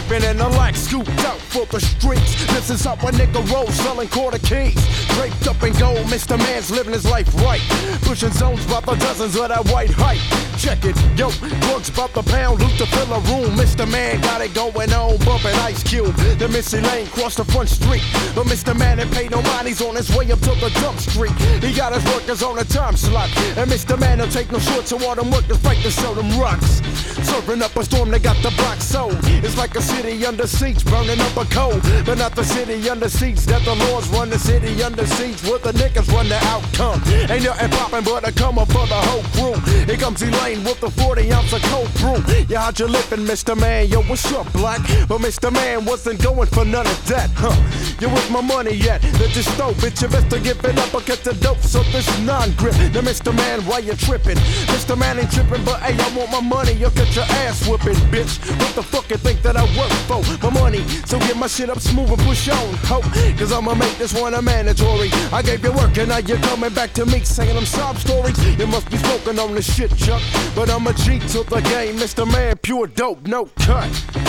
Sleeping in the lack, scooped out for the streets. This is how a nigga rolls, selling quarter keys. Draped up in gold, Mr. Man's living his life right. Pushing zones by the dozens of that white hype. Check it, yo, drugs about the pound, loot to fill a room. Mr. Man got it going on, bumping Ice Cube. The Missy Lane crossed the front street, but Mr. Man ain't paid no mind, he's on his way up to the dump street. He got his workers on a time slot, and Mr. Man don't take no short, so all them workers fight to sell them rocks. Serving up a storm, they got the block sold. It's like a city under siege, burning up a coal. But not the city under siege, that the laws run the city under siege, where the niggas run the outcome. Ain't nothing poppin' but a come up for the whole crew. Here comes Elaine with the 40 ounce of cold brew. Yeah, how'd you lippin', Mr. Man? Yo, what's up, black? But Mr. Man wasn't going for none of that, huh? You with my money yet? That you stole, bitch, you best to give it up or get the dope, so this non-grip. Now, Mr. Man, why you trippin'? Mr. Man ain't trippin', but hey, I want my money, you'll get your ass whoopin', bitch. What the fuck you think that I work for? My money, so get my shit up smooth and push on, ho. Cause I'ma make this one a mandatory. I gave you work and now you're coming back to me saying them sob stories. You must be smoking on this shit, Chuck. But I'm a G to the game, Mr. Man, pure dope, no cut.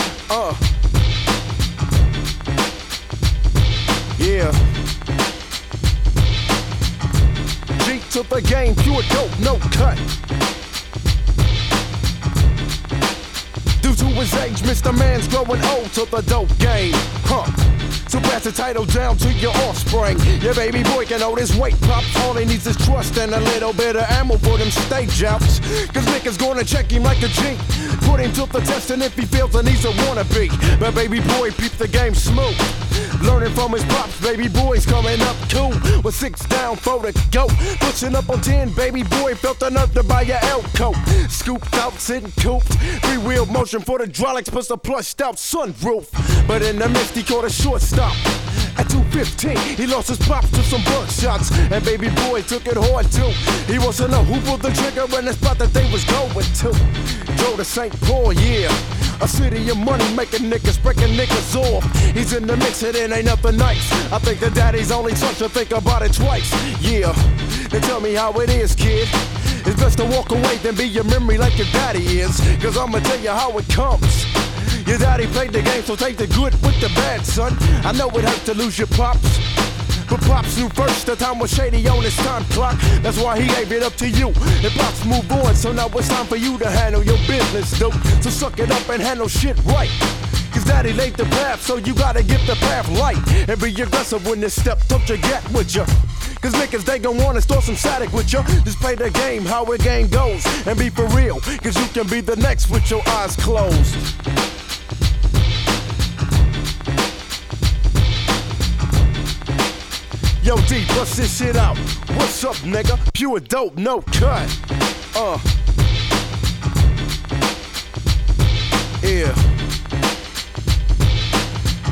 Yeah. G to the game, pure dope, no cut. Due to his age, Mr. Man's growing old to the dope game, huh? So pass the title down to your offspring. Your baby boy can hold his weight pops. All he needs is trust and a little bit of ammo for them stage outs. Cause niggas gonna check him like a G. Put him to the test, and if he fails, then he's a wannabe. But baby boy, peep the game smooth. Learning from his pops, baby boy's coming up cool. With 6 down for the go. Pushing up on 10, baby boy felt the nerve to buy a L coat. Scooped out, sitting cooped. 3-wheel motion for the hydraulics, plus a plushed out sunroof. But in the midst, he caught a shortstop. At 2:15, he lost his pops to some buckshots, and baby boy took it hard too. He wasn't a who pulled the trigger in the spot that they was going to. Drove to St. Paul, yeah. A city of money making niggas, breaking niggas off. He's in the mix, it ain't nothing nice. I think the daddy's only son should think about it twice. Yeah, then tell me how it is, kid. It's best to walk away than be your memory like your daddy is. Cause I'ma tell you how it comes. Your daddy played the game, so take the good with the bad, son. I know it hurts to lose your pops, but Pops knew first the time was shady on his time clock. That's why he gave it up to you. And Pops moved on, so now it's time for you to handle your business, dope. So suck it up and handle shit right. Cause daddy laid the path, so you gotta get the path light. And be aggressive when this step, don't you get with ya. Cause niggas, they gon' wanna store some static with ya. Just play the game, how a game goes. And be for real, cause you can be the next with your eyes closed. Yo, D, bust this shit out. What's up, nigga? Pure dope, no cut. Yeah.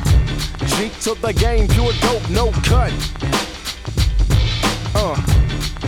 G to the game, pure dope, no cut.